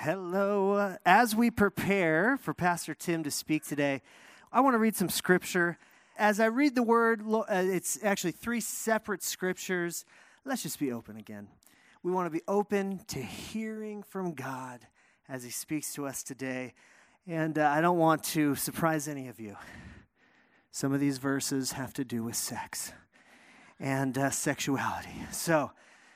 Hello. As we prepare for Pastor Tim to speak today, I want to read some scripture. As I read the word, it's actually three separate scriptures. Let's just be open again. We want to be open to hearing from God as he speaks to us today. And I don't want to surprise any of you. Some of these verses have to do with sex and sexuality. So,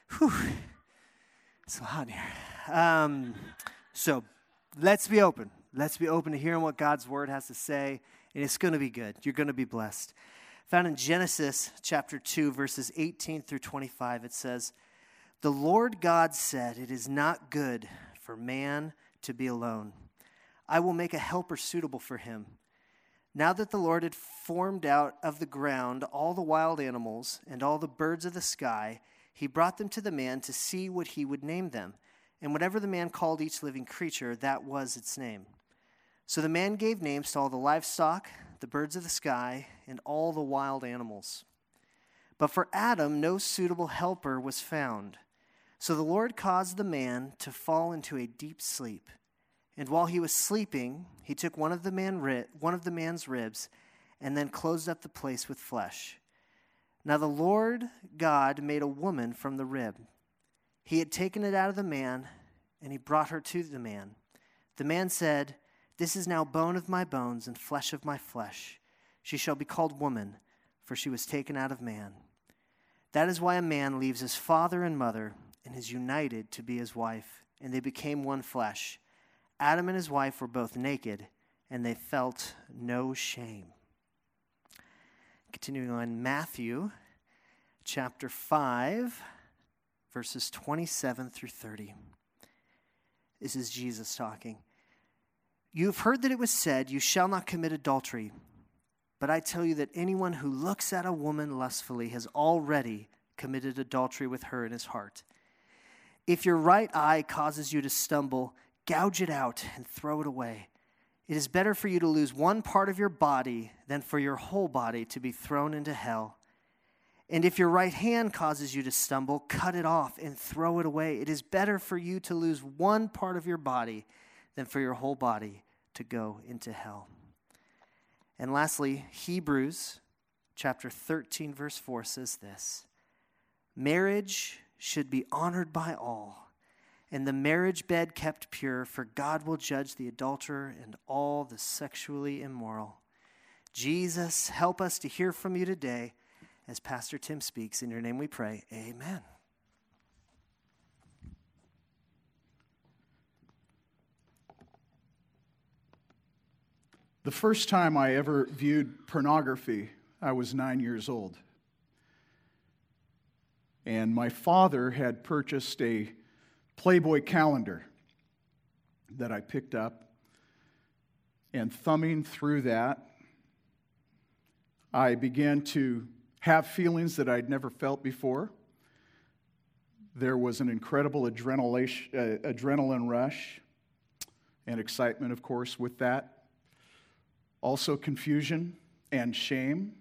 it's hot in here. So let's be open. Let's be open to hearing what God's word has to say, and it's going to be good. You're going to be blessed. Found in Genesis chapter 2, verses 18 through 25, it says, "The Lord God said, 'It is not good for man to be alone. I will make a helper suitable for him.' Now that the Lord had formed out of the ground all the wild animals and all the birds of the sky, he brought them to the man to see what he would name them. And whatever the man called each living creature, that was its name. So the man gave names to all the livestock, the birds of the sky, and all the wild animals. But for Adam, no suitable helper was found. So the Lord caused the man to fall into a deep sleep. And while he was sleeping, he took one of the man's ribs and then closed up the place with flesh. Now the Lord God made a woman from the rib. He had taken it out of the man, and he brought her to the man. The man said, 'This is now bone of my bones and flesh of my flesh. She shall be called woman, for she was taken out of man.' That is why a man leaves his father and mother and is united to be his wife, and they became one flesh. Adam and his wife were both naked, and they felt no shame." Continuing on, Matthew chapter 5, verses 27 through 30. This is Jesus talking. "You have heard that it was said, 'You shall not commit adultery.' But I tell you that anyone who looks at a woman lustfully has already committed adultery with her in his heart. If your right eye causes you to stumble, gouge it out and throw it away. It is better for you to lose one part of your body than for your whole body to be thrown into hell. And if your right hand causes you to stumble, cut it off and throw it away. It is better for you to lose one part of your body than for your whole body to go into hell." And lastly, Hebrews chapter 13, verse 4 says this, "Marriage should be honored by all, and the marriage bed kept pure, for God will judge the adulterer and all the sexually immoral." Jesus, help us to hear from you today as Pastor Tim speaks. In your name we pray, amen. The first time I ever viewed pornography, I was 9 years old. And my father had purchased a Playboy calendar that I picked up. And thumbing through that, I began to have feelings that I'd never felt before. There was an incredible adrenaline rush and excitement, of course, with that. Also confusion and shame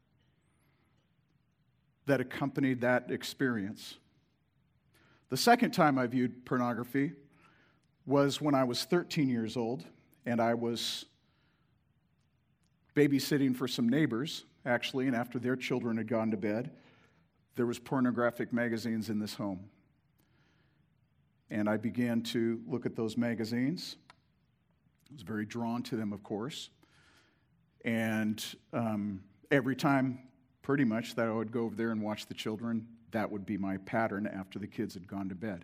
that accompanied that experience. The second time I viewed pornography was when I was 13 years old, and I was babysitting for some neighbors, actually, and after their children had gone to bed, there was pornographic magazines in this home. And I began to look at those magazines. I was very drawn to them, of course. And every time, pretty much, that I would go over there and watch the children, that would be my pattern after the kids had gone to bed.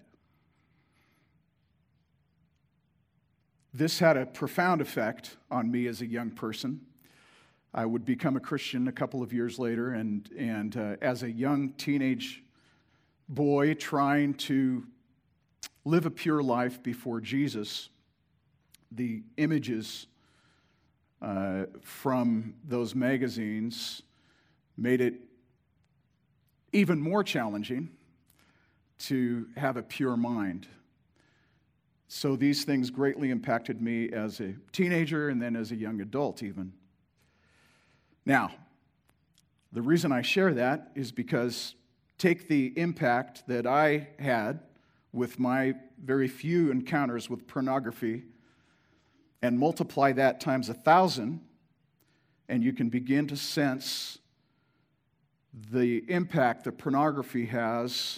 This had a profound effect on me as a young person. I would become a Christian a couple of years later, and as a young teenage boy trying to live a pure life before Jesus, the images from those magazines made it even more challenging to have a pure mind. So these things greatly impacted me as a teenager and then as a young adult even. Now, the reason I share that is because take the impact that I had with my very few encounters with pornography and multiply that times 1,000, and you can begin to sense the impact that pornography has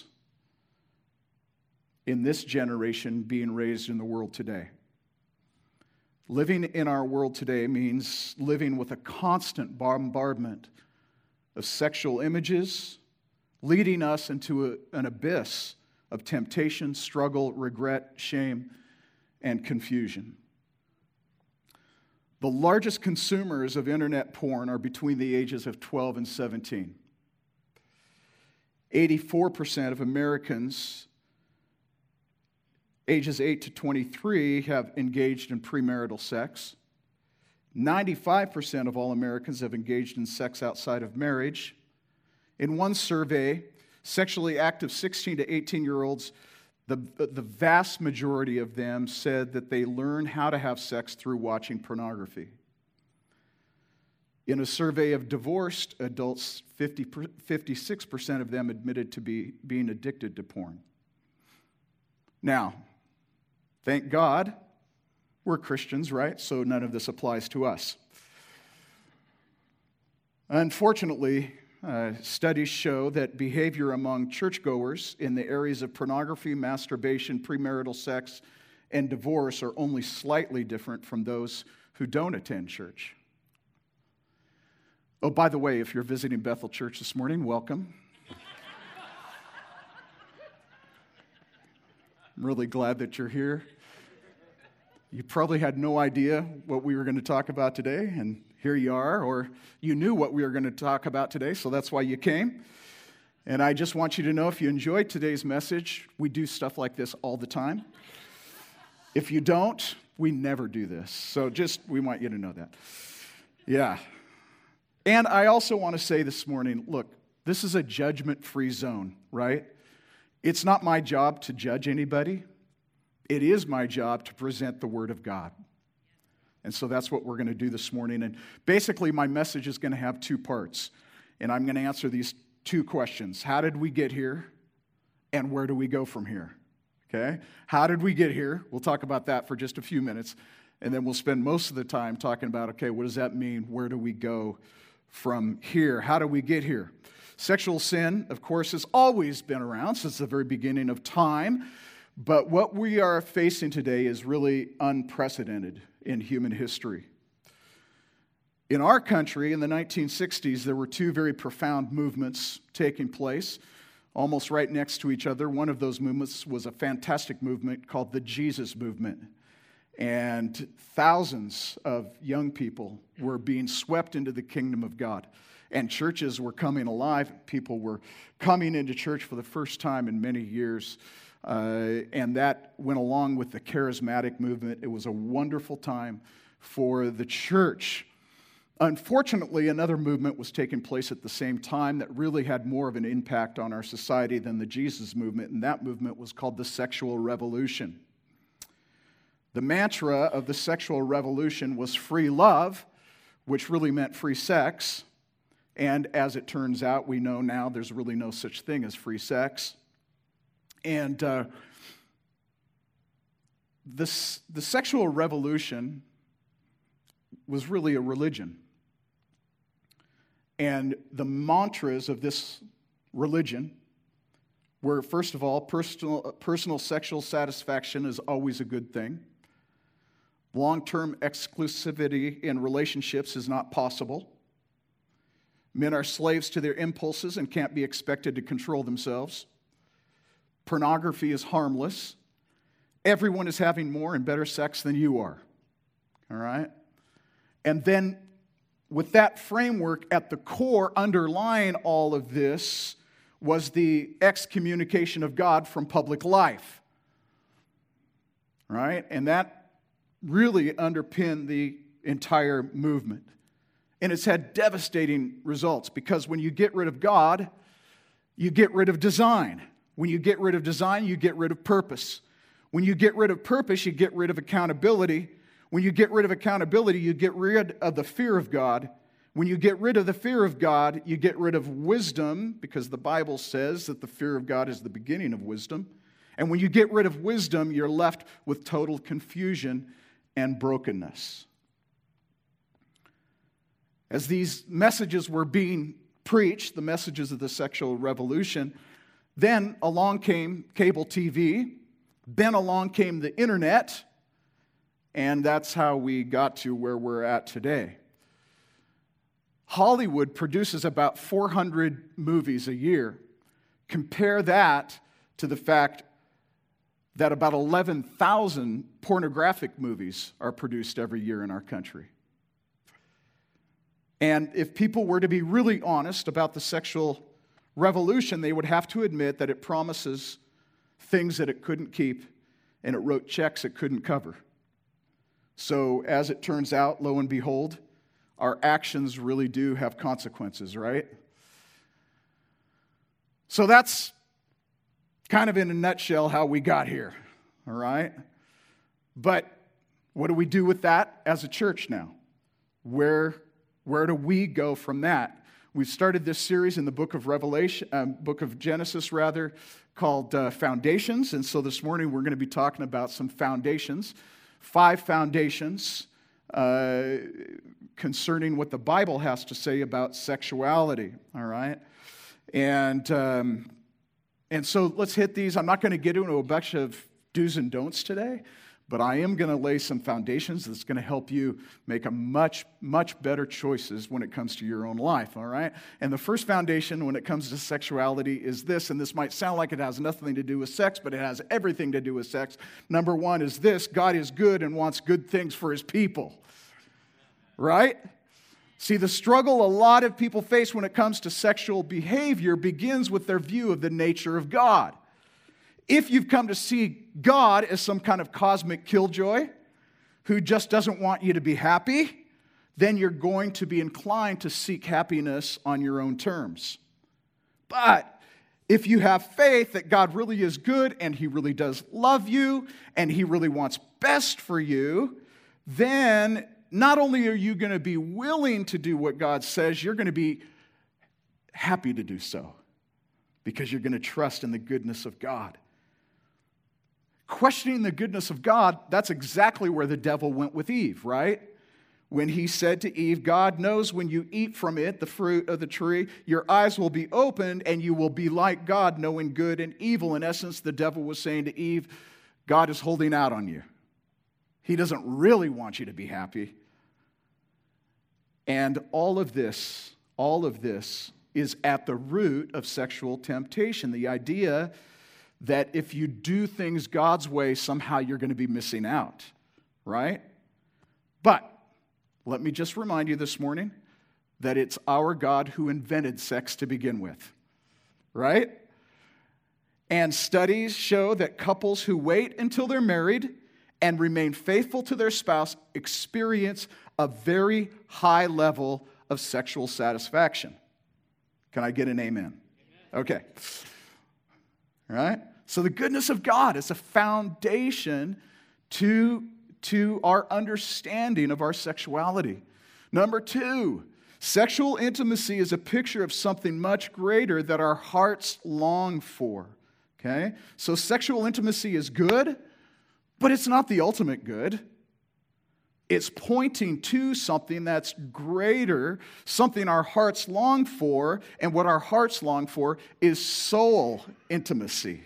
in this generation being raised in the world today. Living in our world today means living with a constant bombardment of sexual images, leading us into an abyss of temptation, struggle, regret, shame, and confusion. The largest consumers of internet porn are between the ages of 12 and 17. 84% of Americans ages 8 to 23 have engaged in premarital sex. 95% of all Americans have engaged in sex outside of marriage. In one survey, sexually active 16 to 18-year-olds, the vast majority of them said that they learn how to have sex through watching pornography. In a survey of divorced adults, 56% of them admitted to being addicted to porn. Now, thank God, we're Christians, right? So none of this applies to us. Unfortunately, studies show that behavior among churchgoers in the areas of pornography, masturbation, premarital sex, and divorce are only slightly different from those who don't attend church. Oh, by the way, if you're visiting Bethel Church this morning, welcome. I'm really glad that you're here. You probably had no idea what we were going to talk about today, and here you are, or you knew what we were going to talk about today, so that's why you came. And I just want you to know, if you enjoyed today's message, we do stuff like this all the time. If you don't, we never do this. So we want you to know that. Yeah. And I also want to say this morning, look, this is a judgment-free zone, right? It's not my job to judge anybody. It is my job to present the Word of God. And so that's what we're going to do this morning. And basically, my message is going to have two parts. And I'm going to answer these two questions. How did we get here? And where do we go from here? Okay? How did we get here? We'll talk about that for just a few minutes. And then we'll spend most of the time talking about, okay, what does that mean? Where do we go from here? How do we get here? Sexual sin, of course, has always been around since the very beginning of time. But what we are facing today is really unprecedented in human history. In our country, in the 1960s, there were two very profound movements taking place, almost right next to each other. One of those movements was a fantastic movement called the Jesus Movement. And thousands of young people were being swept into the kingdom of God. And churches were coming alive. People were coming into church for the first time in many years. And that went along with the charismatic movement. It was a wonderful time for the church. Unfortunately, another movement was taking place at the same time that really had more of an impact on our society than the Jesus movement, and that movement was called the sexual revolution. The mantra of the sexual revolution was free love, which really meant free sex. And as it turns out, we know now there's really no such thing as free sex. And the sexual revolution was really a religion. And the mantras of this religion were, first of all, personal sexual satisfaction is always a good thing. Long-term exclusivity in relationships is not possible. Men are slaves to their impulses and can't be expected to control themselves. Pornography is harmless. Everyone is having more and better sex than you are. All right? And then with that framework at the core, underlying all of this, was the excommunication of God from public life. Right? And that really underpinned the entire movement. And it's had devastating results because when you get rid of God, you get rid of design. When you get rid of design, you get rid of purpose. When you get rid of purpose, you get rid of accountability. When you get rid of accountability, you get rid of the fear of God. When you get rid of the fear of God, you get rid of wisdom, because the Bible says that the fear of God is the beginning of wisdom. And when you get rid of wisdom, you're left with total confusion and brokenness. As these messages were being preached, the messages of the sexual revolution, then along came cable TV, then along came the internet, and that's how we got to where we're at today. Hollywood produces about 400 movies a year. Compare that to the fact that about 11,000 pornographic movies are produced every year in our country. And if people were to be really honest about the sexual revolution, they would have to admit that it promises things that it couldn't keep, and it wrote checks it couldn't cover. So as it turns out, lo and behold, our actions really do have consequences, right? So that's kind of in a nutshell how we got here, all right? But what do we do with that as a church now? Where do we go from that? We've started this series in the book of Genesis, called Foundations. And so this morning we're going to be talking about some foundations, 5 foundations concerning what the Bible has to say about sexuality, all right? And so let's hit these. I'm not going to get into a bunch of do's and don'ts today, but I am going to lay some foundations that's going to help you make a much, much better choices when it comes to your own life, all right? And the first foundation when it comes to sexuality is this, and this might sound like it has nothing to do with sex, but it has everything to do with sex. Number 1 is this: God is good and wants good things for his people, right? See, the struggle a lot of people face when it comes to sexual behavior begins with their view of the nature of God. If you've come to see God as some kind of cosmic killjoy who just doesn't want you to be happy, then you're going to be inclined to seek happiness on your own terms. But if you have faith that God really is good and he really does love you and he really wants best for you, then not only are you going to be willing to do what God says, you're going to be happy to do so because you're going to trust in the goodness of God. Questioning the goodness of God, that's exactly where the devil went with Eve, right? When he said to Eve, God knows when you eat from it, the fruit of the tree, your eyes will be opened and you will be like God, knowing good and evil. In essence, the devil was saying to Eve, God is holding out on you. He doesn't really want you to be happy. And all of this is at the root of sexual temptation. The idea that if you do things God's way, somehow you're going to be missing out, right? But let me just remind you this morning that it's our God who invented sex to begin with, right? And studies show that couples who wait until they're married and remain faithful to their spouse experience a very high level of sexual satisfaction. Can I get an amen? Okay. All right? So the goodness of God is a foundation to our understanding of our sexuality. Number 2, sexual intimacy is a picture of something much greater that our hearts long for. Okay? So sexual intimacy is good, but it's not the ultimate good. It's pointing to something that's greater, something our hearts long for, and what our hearts long for is soul intimacy.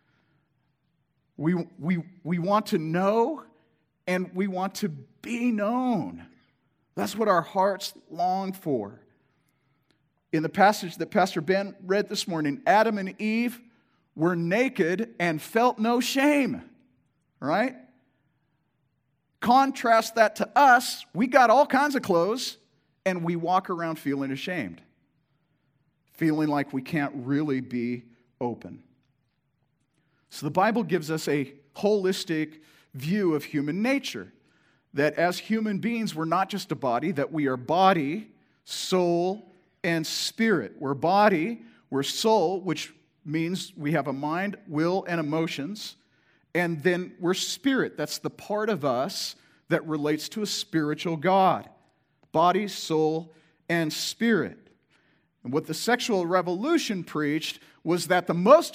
We want to know and we want to be known. That's what our hearts long for. In the passage that Pastor Ben read this morning, Adam and Eve were naked and felt no shame, right? Contrast that to us. We got all kinds of clothes and we walk around feeling ashamed, feeling like we can't really be open. So the Bible gives us a holistic view of human nature, that as human beings, we're not just a body, that we are body, soul, and spirit. We're body, we're soul, which means we have a mind, will, and emotions, and then we're spirit. That's the part of us that relates to a spiritual God. Body, soul, and spirit. And what the sexual revolution preached was that the most important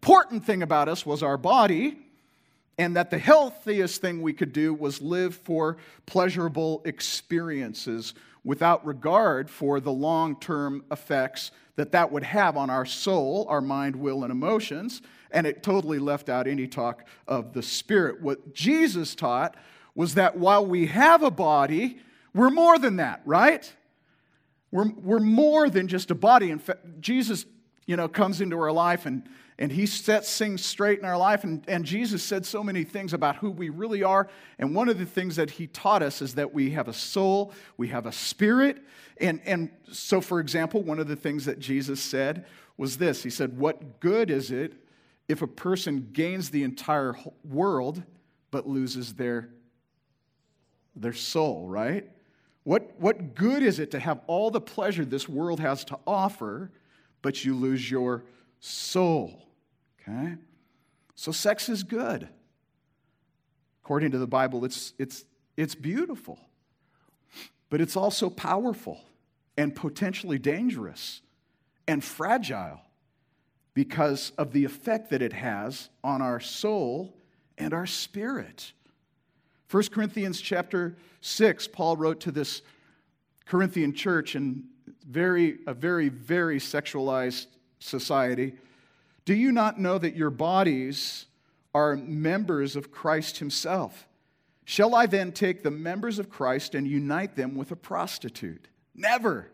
important thing about us was our body, and that the healthiest thing we could do was live for pleasurable experiences without regard for the long-term effects that would have on our soul, our mind, will, and emotions. And it totally left out any talk of the spirit. What Jesus taught was that while we have a body, we're more than that, right? We're more than just a body. In fact, Jesus, comes into our life and he sets things straight in our life. And Jesus said so many things about who we really are. And one of the things that he taught us is that we have a soul, we have a spirit. And so, for example, one of the things that Jesus said was this. He said, what good is it if a person gains the entire world but loses their soul, right? What good is it to have all the pleasure this world has to offer, but you lose your soul? Okay? So sex is good. According to the Bible, it's beautiful. But it's also powerful and potentially dangerous and fragile because of the effect that it has on our soul and our spirit. 1 Corinthians chapter 6, Paul wrote to this Corinthian church in a very, very sexualized society. Do you not know that your bodies are members of Christ himself? Shall I then take the members of Christ and unite them with a prostitute? Never.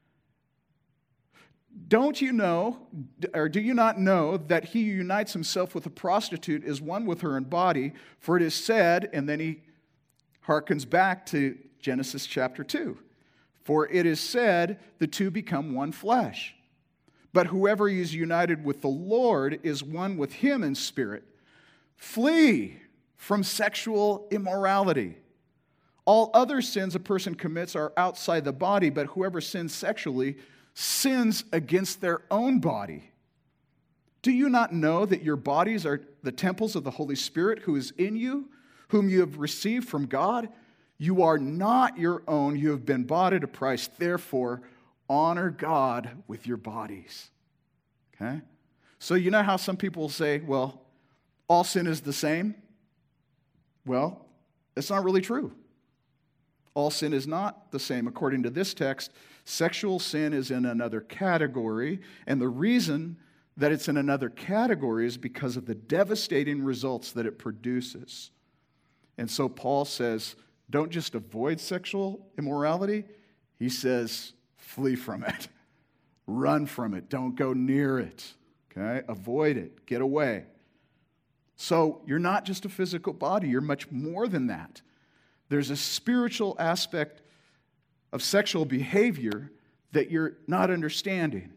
Don't you know, or do you not know that he who unites himself with a prostitute is one with her in body? For it is said, and then he harkens back to Genesis chapter 2. For it is said, the two become one flesh. But whoever is united with the Lord is one with him in spirit. Flee from sexual immorality. All other sins a person commits are outside the body, but whoever sins sexually sins against their own body. Do you not know that your bodies are the temples of the Holy Spirit who is in you, whom you have received from God? You are not your own. You have been bought at a price. Therefore, honor God with your bodies. Okay? So you know how some people say, well, all sin is the same? Well, that's not really true. All sin is not the same. According to this text, sexual sin is in another category, and the reason that it's in another category is because of the devastating results that it produces. And so Paul says, don't just avoid sexual immorality. He says, flee from it. Run from it. Don't go near it. Okay? Avoid it. Get away. So you're not just a physical body. You're much more than that. There's a spiritual aspect of sexual behavior that you're not understanding.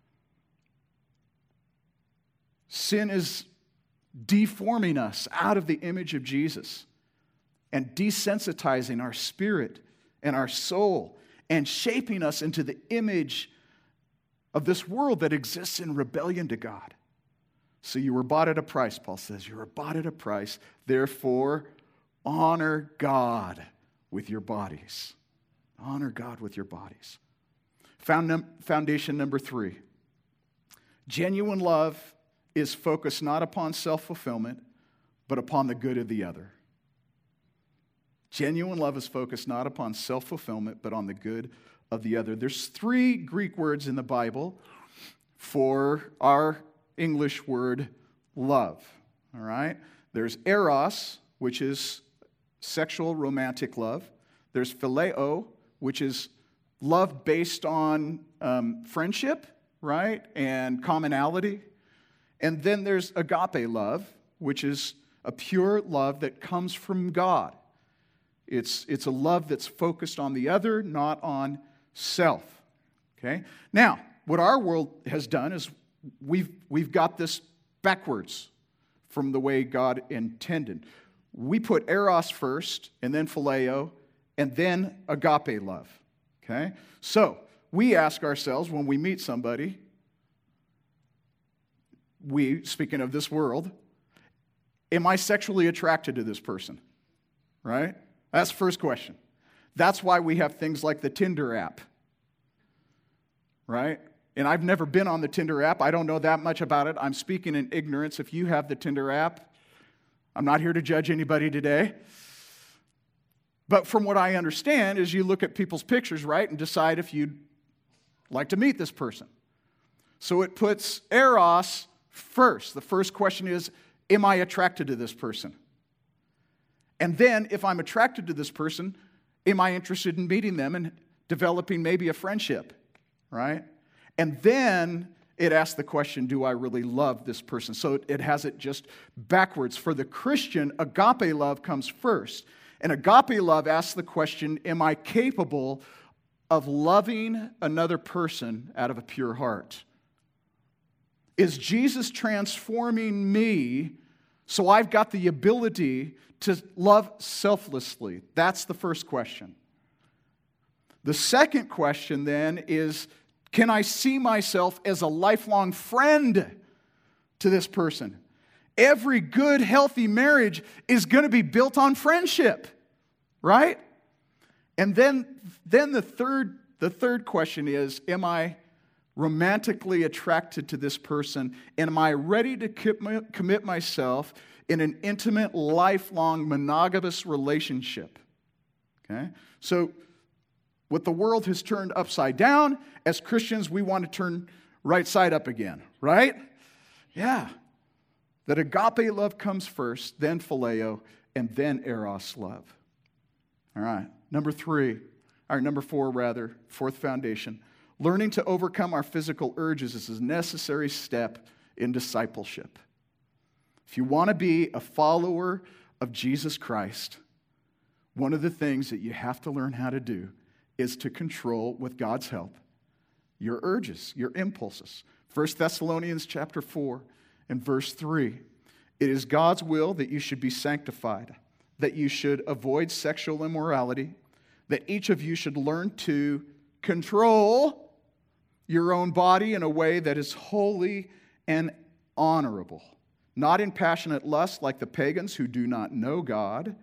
Sin is deforming us out of the image of Jesus and desensitizing our spirit and our soul and shaping us into the image of this world that exists in rebellion to God. So you were bought at a price, Paul says. You were bought at a price. Therefore, honor God with your bodies. Honor God with your bodies. Foundation number 3. Genuine love is focused not upon self-fulfillment, but upon the good of the other. Genuine love is focused not upon self-fulfillment, but on the good of the other. There's 3 Greek words in the Bible for our English word love. All right? There's eros, which is sexual romantic love. There's phileo, which is love based on friendship, right, and commonality. And then there's agape love, which is a pure love that comes from God. It's a love that's focused on the other, not on self. Okay? Now, what our world has done is we've got this backwards from the way God intended. We put eros first, and then phileo, and then agape love. Okay? So, we ask ourselves when we meet somebody, speaking of this world, am I sexually attracted to this person? Right? That's the first question. That's why we have things like the Tinder app. Right? And I've never been on the Tinder app. I don't know that much about it. I'm speaking in ignorance. If you have the Tinder app, I'm not here to judge anybody today. But from what I understand is you look at people's pictures, right, and decide if you'd like to meet this person. So it puts eros first. The first question is, am I attracted to this person? And then, if I'm attracted to this person, am I interested in meeting them and developing maybe a friendship, right? And then it asks the question, do I really love this person? So it has it just backwards. For the Christian, agape love comes first. And agape love asks the question, am I capable of loving another person out of a pure heart? Is Jesus transforming me so I've got the ability to love selflessly? That's the first question. The second question then is, can I see myself as a lifelong friend to this person? Every good, healthy marriage is going to be built on friendship, right? And then the third question is, am I romantically attracted to this person? And am I ready to commit myself in an intimate, lifelong, monogamous relationship? Okay? So what the world has turned upside down, as Christians, we want to turn right side up again, right? Yeah. That agape love comes first, then phileo, and then eros love. All right. Number four, fourth foundation. Learning to overcome our physical urges is a necessary step in discipleship. If you want to be a follower of Jesus Christ, one of the things that you have to learn how to do is to control, with God's help, your urges, your impulses. 1 Thessalonians chapter 4 and verse 3. It is God's will that you should be sanctified, that you should avoid sexual immorality, that each of you should learn to control your own body in a way that is holy and honorable, not in passionate lust like the pagans who do not know God.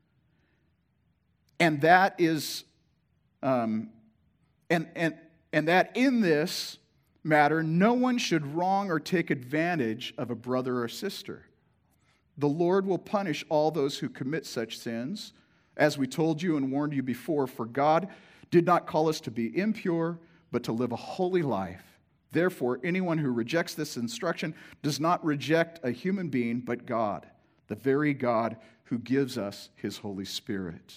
And that is, and that in this matter, no one should wrong or take advantage of a brother or sister. The Lord will punish all those who commit such sins, as we told you and warned you before, for God did not call us to be impure, but to live a holy life. Therefore, anyone who rejects this instruction does not reject a human being, but God, the very God who gives us His Holy Spirit.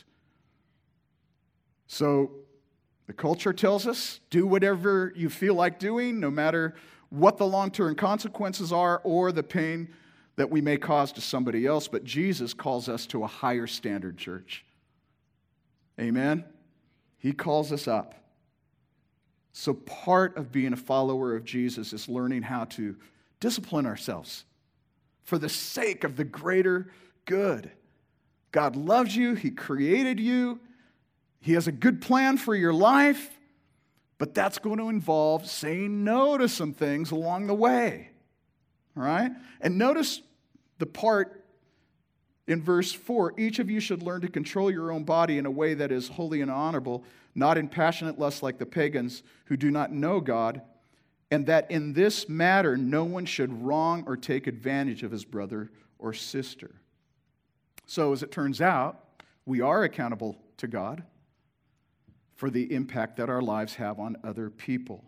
So, the culture tells us, do whatever you feel like doing, no matter what the long-term consequences are or the pain that we may cause to somebody else. But Jesus calls us to a higher standard, church. Amen? He calls us up. So part of being a follower of Jesus is learning how to discipline ourselves for the sake of the greater good. God loves you. He created you. He has a good plan for your life, but that's going to involve saying no to some things along the way. All right? And notice the part in verse 4. Each of you should learn to control your own body in a way that is holy and honorable, not in passionate lust like the pagans who do not know God, and that in this matter no one should wrong or take advantage of his brother or sister. So as it turns out, we are accountable to God for the impact that our lives have on other people.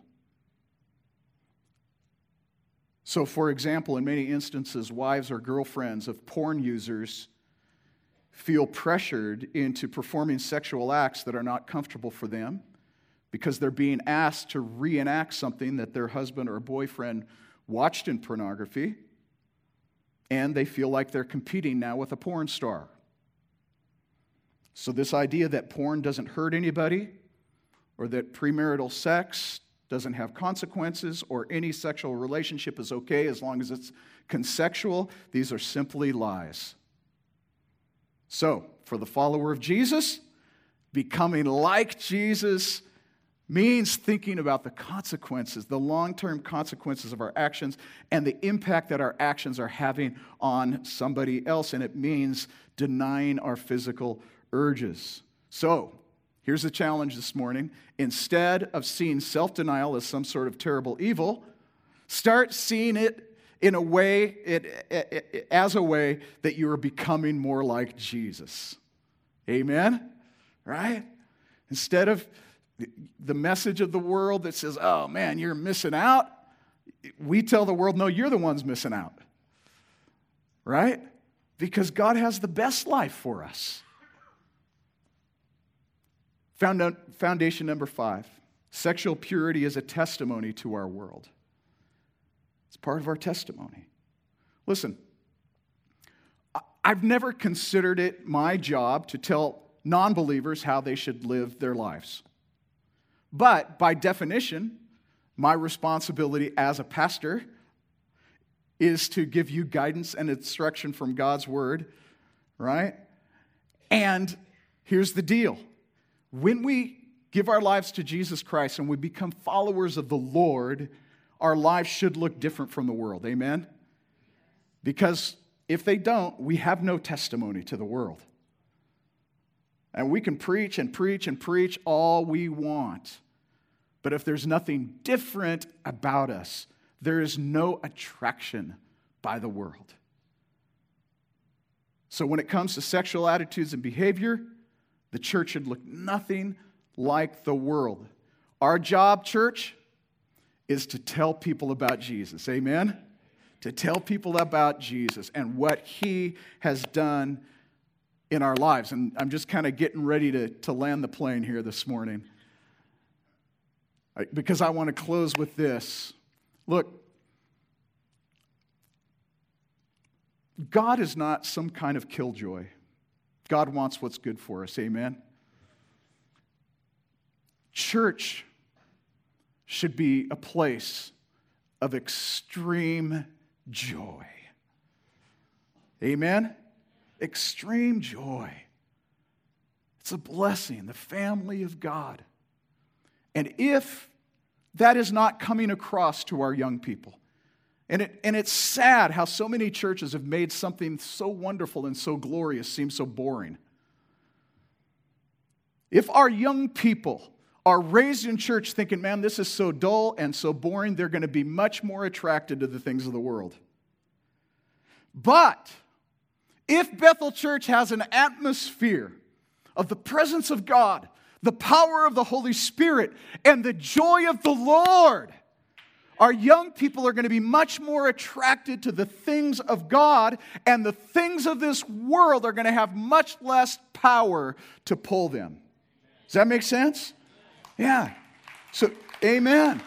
So, for example, in many instances, wives or girlfriends of porn users feel pressured into performing sexual acts that are not comfortable for them because they're being asked to reenact something that their husband or boyfriend watched in pornography, and they feel like they're competing now with a porn star. So this idea that porn doesn't hurt anybody, or that premarital sex doesn't have consequences, or any sexual relationship is okay as long as it's consensual, these are simply lies. So, for the follower of Jesus, becoming like Jesus means thinking about the consequences, the long-term consequences of our actions, and the impact that our actions are having on somebody else, and it means denying our physical urges. So, Here's the challenge this morning. Instead of seeing self-denial as some sort of terrible evil, start seeing it in a way, as a way that you are becoming more like Jesus. Amen? Right? Instead of the message of the world that says, oh man, you're missing out, we tell the world, no, you're the ones missing out. Right? Because God has the best life for us. Foundation number 5. Sexual purity is a testimony to our world. It's part of our testimony. Listen, I've never considered it my job to tell non-believers how they should live their lives. But by definition, my responsibility as a pastor is to give you guidance and instruction from God's word, right? And here's the deal. When we give our lives to Jesus Christ and we become followers of the Lord, our lives should look different from the world. Amen? Because if they don't, we have no testimony to the world. And we can preach and preach and preach all we want. But if there's nothing different about us, there is no attraction by the world. So when it comes to sexual attitudes and behavior, the church should look nothing like the world. Our job, church, is to tell people about Jesus. Amen? To tell people about Jesus and what He has done in our lives. And I'm just kind of getting ready to land the plane here this morning, because I want to close with this. Look, God is not some kind of killjoy. God wants what's good for us. Amen? Church should be a place of extreme joy. Amen? Extreme joy. It's a blessing, the family of God. And if that is not coming across to our young people, and it's sad how so many churches have made something so wonderful and so glorious seem so boring. If our young people are raised in church thinking, man, this is so dull and so boring, they're going to be much more attracted to the things of the world. But if Bethel Church has an atmosphere of the presence of God, the power of the Holy Spirit, and the joy of the Lord, our young people are going to be much more attracted to the things of God, and the things of this world are going to have much less power to pull them. Does that make sense? Yeah. So, amen.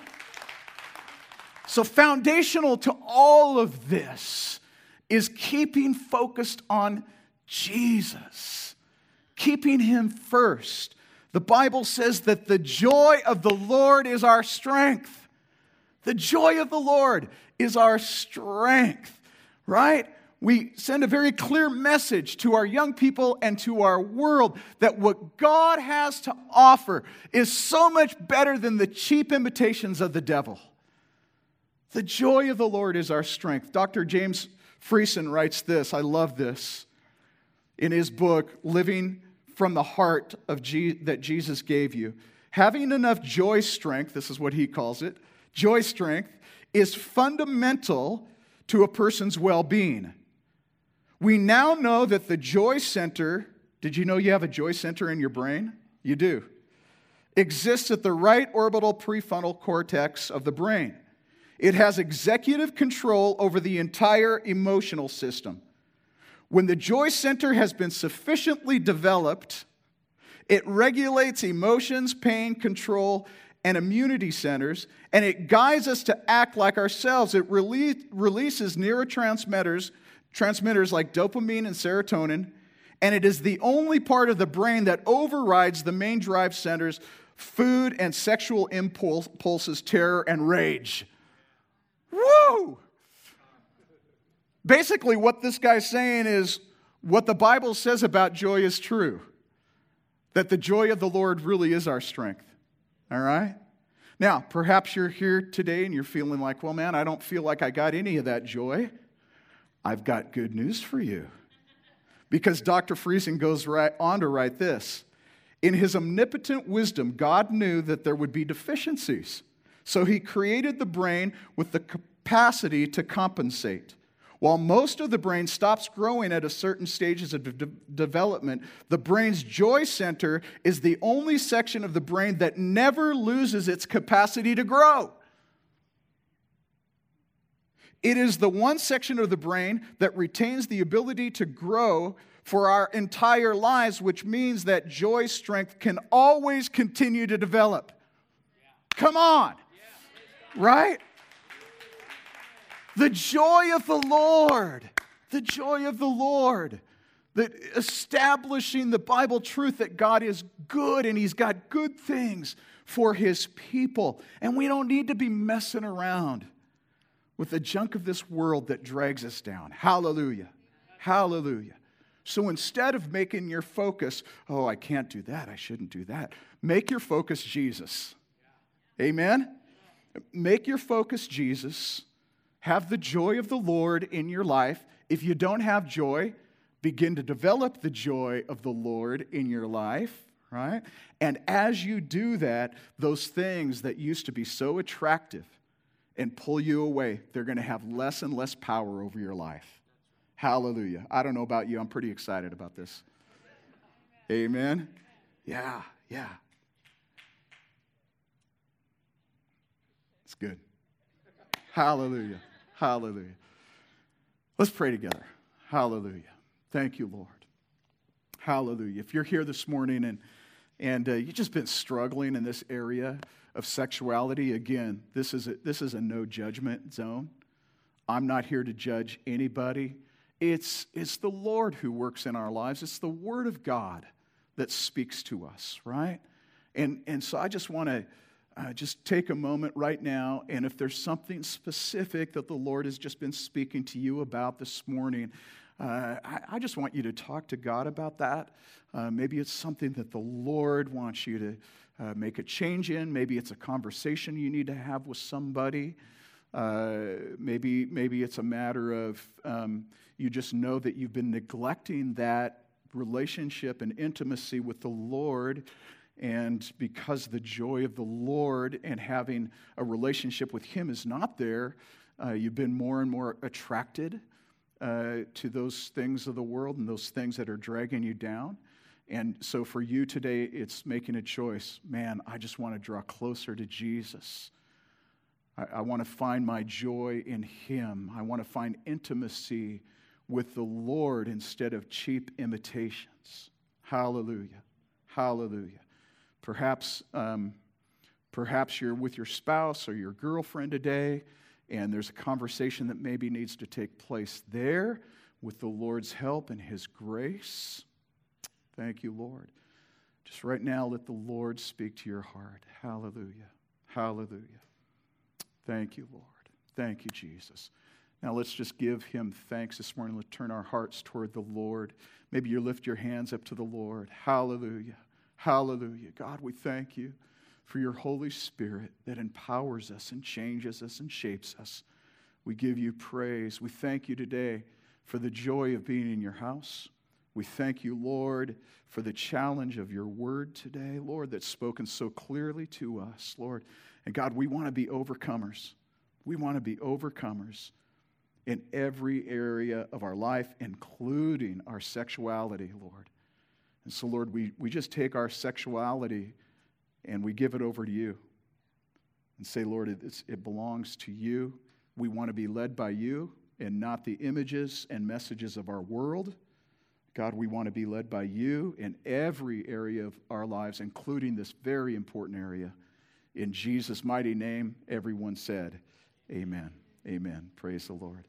So foundational to all of this is keeping focused on Jesus, keeping Him first. The Bible says that the joy of the Lord is our strength. The joy of the Lord is our strength, right? We send a very clear message to our young people and to our world that what God has to offer is so much better than the cheap imitations of the devil. The joy of the Lord is our strength. Dr. James Friesen writes this, I love this, in his book, Living from the Heart of that Jesus Gave You. Having enough joy strength, this is what he calls it, joy strength is fundamental to a person's well-being. We now know that the joy center, did you know you have a joy center in your brain? You do. Exists at the right orbital prefrontal cortex of the brain. It has executive control over the entire emotional system. When the joy center has been sufficiently developed, it regulates emotions, pain, control, and immunity centers, and it guides us to act like ourselves. It releases neurotransmitters like dopamine and serotonin, and it is the only part of the brain that overrides the main drive centers, food and sexual impulses, terror, and rage. Woo! Basically, what this guy's saying is what the Bible says about joy is true. That the joy of the Lord really is our strength. All right? Now, perhaps you're here today and you're feeling like, well, man, I don't feel like I got any of that joy. I've got good news for you. Because Dr. Friesen goes on to write this. In his omnipotent wisdom, God knew that there would be deficiencies. So he created the brain with the capacity to compensate. While most of the brain stops growing at a certain stages of development, the brain's joy center is the only section of the brain that never loses its capacity to grow. It is the one section of the brain that retains the ability to grow for our entire lives, which means that joy strength can always continue to develop. Come on. Right? The joy of the Lord. The joy of the Lord. That establishing the Bible truth that God is good and He's got good things for His people. And we don't need to be messing around with the junk of this world that drags us down. Hallelujah. Hallelujah. So instead of making your focus, oh, I can't do that, I shouldn't do that, make your focus Jesus. Amen? Make your focus Jesus. Have the joy of the Lord in your life. If you don't have joy, begin to develop the joy of the Lord in your life, right? And as you do that, those things that used to be so attractive and pull you away, they're going to have less and less power over your life. Hallelujah. I don't know about you. I'm pretty excited about this. Amen? Yeah. It's good. Hallelujah. Hallelujah. Let's pray together. Hallelujah. Thank you, Lord. Hallelujah. If you're here this morning and you've just been struggling in this area of sexuality, again, this is a no judgment zone. I'm not here to judge anybody. It's the Lord who works in our lives. It's the Word of God that speaks to us, right? And so I just want to just take a moment right now, and if there's something specific that the Lord has just been speaking to you about this morning, I just want you to talk to God about that. Maybe it's something that the Lord wants you to make a change in. Maybe it's a conversation you need to have with somebody. Maybe it's a matter of you just know that you've been neglecting that relationship and intimacy with the Lord, and because the joy of the Lord and having a relationship with Him is not there, you've been more and more attracted to those things of the world and those things that are dragging you down. And so for you today, it's making a choice. Man, I just want to draw closer to Jesus. I want to find my joy in Him. I want to find intimacy with the Lord instead of cheap imitations. Hallelujah. Hallelujah. Perhaps you're with your spouse or your girlfriend today, and there's a conversation that maybe needs to take place there with the Lord's help and His grace. Thank you, Lord. Just right now, let the Lord speak to your heart. Hallelujah. Hallelujah. Thank you, Lord. Thank you, Jesus. Now let's just give Him thanks this morning. Let's turn our hearts toward the Lord. Maybe you lift your hands up to the Lord. Hallelujah. Hallelujah. God, we thank You for Your Holy Spirit that empowers us and changes us and shapes us. We give You praise. We thank You today for the joy of being in Your house. We thank You, Lord, for the challenge of Your word today, Lord, that's spoken so clearly to us, Lord. And God, we want to be overcomers. We want to be overcomers in every area of our life, including our sexuality, Lord. And so, Lord, we just take our sexuality and we give it over to You and say, Lord, it belongs to You. We want to be led by You and not the images and messages of our world. God, we want to be led by You in every area of our lives, including this very important area. In Jesus' mighty name, everyone said, amen. Amen. Praise the Lord.